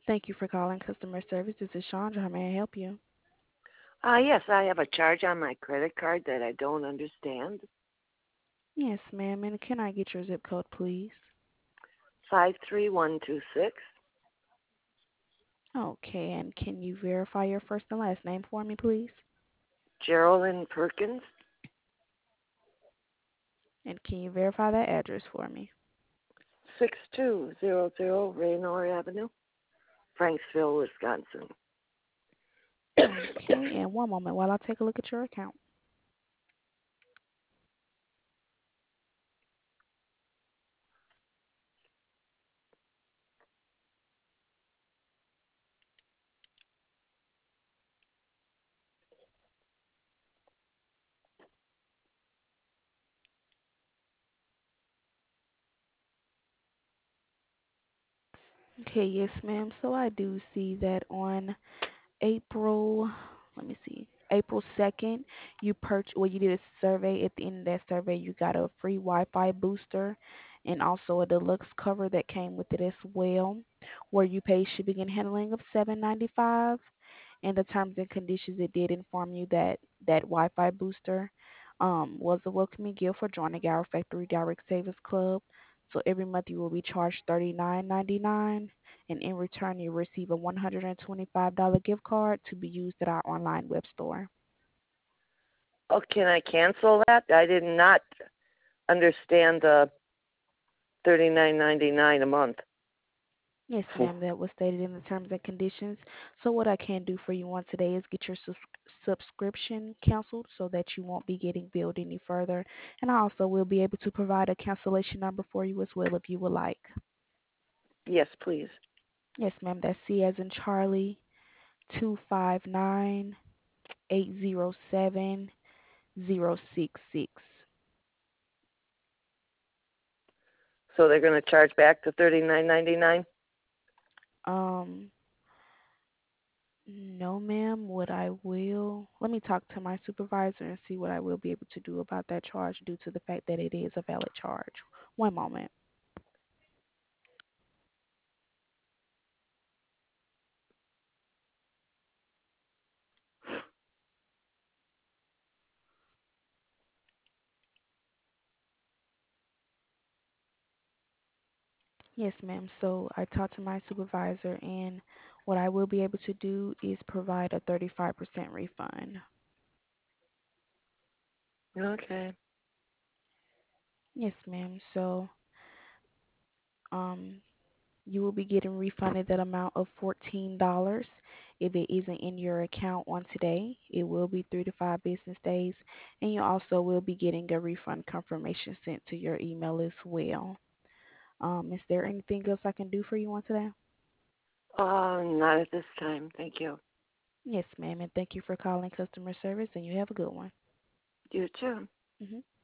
Thank you for calling customer service. This is Chandra. How may I help you? Yes, I have a charge on my credit card that I don't understand. Yes, ma'am. And can I get your zip code, please? 53126. Okay, and can you verify your first and last name for me, please? Geraldine Perkins, And can you verify that address for me? 6200 Raynor Avenue, Franksville, Wisconsin. Okay, and one moment while I take a look at your account. Okay, yes, ma'am. So I do see that on April, let me see, April 2nd, you did a survey. At the end of that survey, you got a free Wi-Fi booster and also a deluxe cover that came with it as well, where you pay shipping and handling of $7.95. In the terms and conditions, it did inform you that that Wi-Fi booster was a welcoming gift for joining our Factory Direct Savers Club. So every month you will be charged $39.99, and in return you receive a $125 gift card to be used at our online web store. Oh, can I cancel that? I did not understand the 39.99 a month. Yes, ma'am, that was stated in the terms and conditions. So what I can do for you on today is get your subscription canceled so that you won't be getting billed any further. And I also will be able to provide a cancellation number for you as well if you would like. Yes, please. Yes, ma'am, that's C as in Charlie, 259-807-066. So they're going to charge back the 39.99. Um, no, ma'am. Let me talk to my supervisor and see what I will be able to do about that charge due to the fact that it is a valid charge. One moment. Yes, ma'am. So I talked to my supervisor, and what I will be able to do is provide a 35% refund. Okay. Yes, ma'am. So, um, you will be getting refunded that amount of $14. If it isn't in your account on today, it will be 3 to 5 business days, and you also will be getting a refund confirmation sent to your email as well. Is there anything else I can do for you on today? Not at this time. Thank you. Yes, ma'am, and thank you for calling customer service, and you have a good one. You too. Hmm